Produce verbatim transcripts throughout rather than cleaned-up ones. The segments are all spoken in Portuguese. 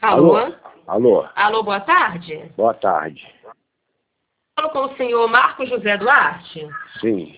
Alô? Alô? Alô? Alô, boa tarde. Boa tarde. Falo com o senhor Marcos José Duarte. Sim.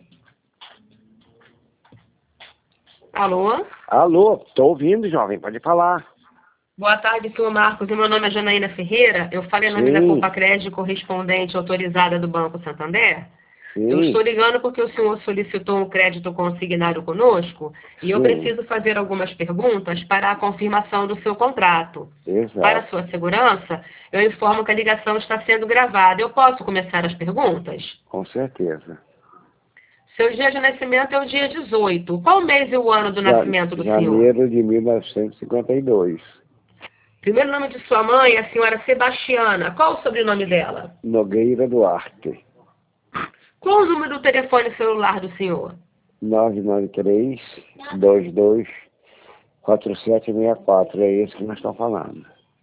Alô? Alô, tô ouvindo, jovem, pode falar. Boa tarde, senhor Marcos. O meu nome é Janaína Ferreira. Eu falei em nome da Sim. Compacred, correspondente autorizada do Banco Santander. Eu Sim, estou ligando porque o senhor solicitou um crédito consignado conosco e eu sim, preciso fazer algumas perguntas para a confirmação do seu contrato. Para exato, sua segurança, eu informo que a ligação está sendo gravada. Eu posso começar as perguntas? com certeza. Seu dia de nascimento é o dia dezoito. Qual o mês e o ano do Ja- nascimento do senhor? Janeiro de mil novecentos e cinquenta e dois. Primeiro nome de sua mãe é a senhora Sebastiana. Qual o sobrenome dela? Nogueira Duarte. Qual o número do telefone celular do senhor? nove nove três, dois dois, quatro sete seis quatro. É esse que nós estamos falando.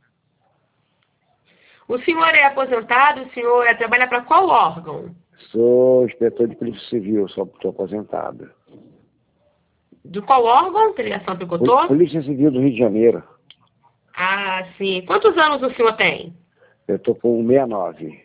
O senhor é aposentado? O senhor é, trabalha para qual órgão? Sou inspetor de polícia civil, sou estou aposentado. De qual órgão? Delegação Pol- Picotor? Polícia Civil do Rio de Janeiro. Ah, sim. Quantos anos o senhor tem? Eu estou com sessenta e nove.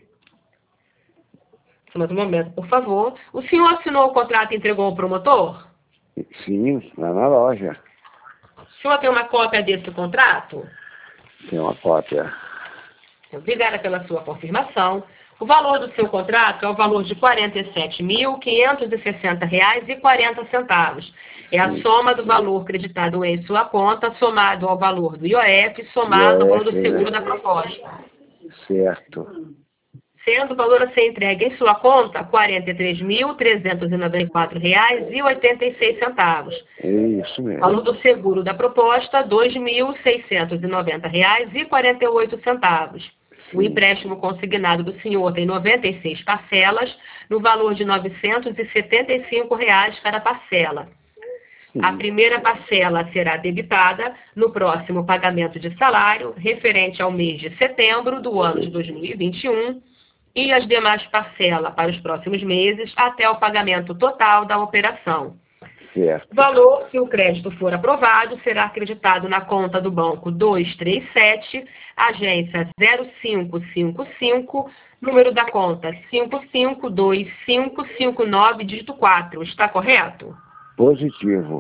Só mais um momento, por favor. O senhor assinou o contrato e entregou ao promotor? Sim, lá na loja. O senhor tem uma cópia desse contrato? Tem uma cópia. Obrigada pela sua confirmação. O valor do seu contrato é o valor de quarenta e sete mil, quinhentos e sessenta reais e quarenta centavos. É a Sim. soma do valor creditado em sua conta, somado ao valor do I O F, somado ao valor do I O F, seguro né? da proposta. Certo. Sendo o valor a ser entregue em sua conta, quarenta e três mil, trezentos e noventa e quatro reais e oitenta e seis centavos. É isso O valor mesmo. do seguro da proposta, dois mil, seiscentos e noventa reais e quarenta e oito centavos. O Sim. empréstimo consignado do senhor tem noventa e seis parcelas, no valor de novecentos e setenta e cinco reais cada parcela. A Sim. primeira parcela será debitada no próximo pagamento de salário, referente ao mês de setembro do ano de dois mil e vinte e um, e as demais parcelas para os próximos meses até o pagamento total da operação. Certo. O valor, se o crédito for aprovado, será acreditado na conta do banco duzentos e trinta e sete, agência zero cinco cinco cinco, número da conta cinco cinco dois cinco cinco nove, dígito quatro. Está correto? Positivo.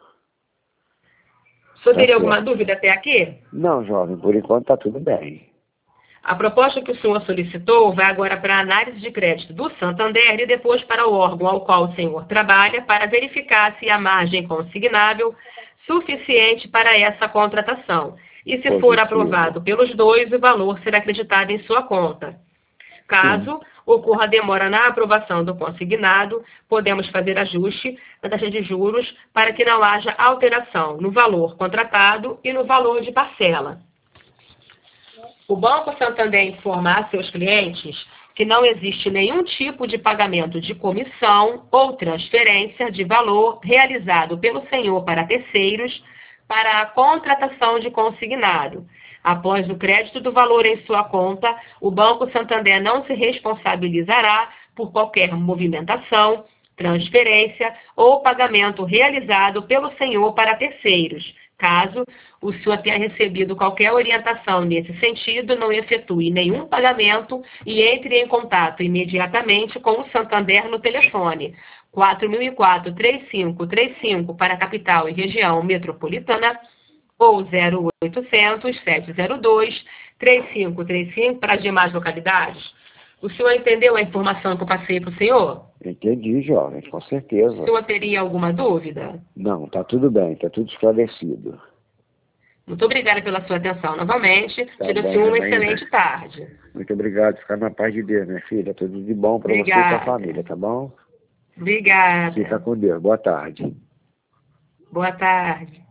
O senhor Tá teria alguma certo. dúvida até aqui? Não, jovem, por enquanto tá tudo bem. A proposta que o senhor solicitou vai agora para a análise de crédito do Santander e depois para o órgão ao qual o senhor trabalha para verificar se há margem consignável suficiente para essa contratação. E se for Positivo. aprovado pelos dois, o valor será acreditado em sua conta. Caso ocorra demora na aprovação do consignado, podemos fazer ajuste na taxa de juros para que não haja alteração no valor contratado e no valor de parcela. O Banco Santander informa a seus clientes que não existe nenhum tipo de pagamento de comissão ou transferência de valor realizado pelo senhor para terceiros para a contratação de consignado. Após o crédito do valor em sua conta, o Banco Santander não se responsabilizará por qualquer movimentação, transferência ou pagamento realizado pelo senhor para terceiros. Caso o senhor tenha recebido qualquer orientação nesse sentido, não efetue nenhum pagamento e entre em contato imediatamente com o Santander no telefone quatro mil e quatro, três cinco três cinco para a capital e região metropolitana ou zero oitocentos, sete zero dois, três cinco três cinco para as demais localidades. O senhor entendeu a informação que eu passei para o senhor? Entendi, jovem, com O certeza. senhor teria alguma dúvida? Não, tá tudo bem, tá tudo esclarecido. Muito obrigada pela sua atenção novamente. Tá Tira o bom, senhor uma Janaína. excelente tarde. Muito obrigado, ficar na paz de Deus, minha filha. Tudo de bom pra você e pra Obrigada. família, tá bom? Fica Obrigada. com Deus. Boa tarde. Boa tarde.